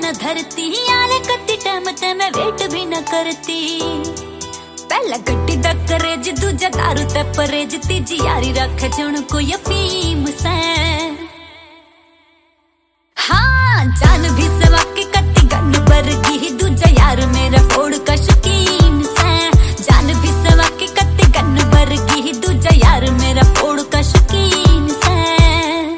न धरती आले कत्ती टाइम ते मैं वेट भी न करती। पहला गड्डी दा करेज दूजा दारू ते परहेज तीजी यारी रखे जुन कोई अफीम से।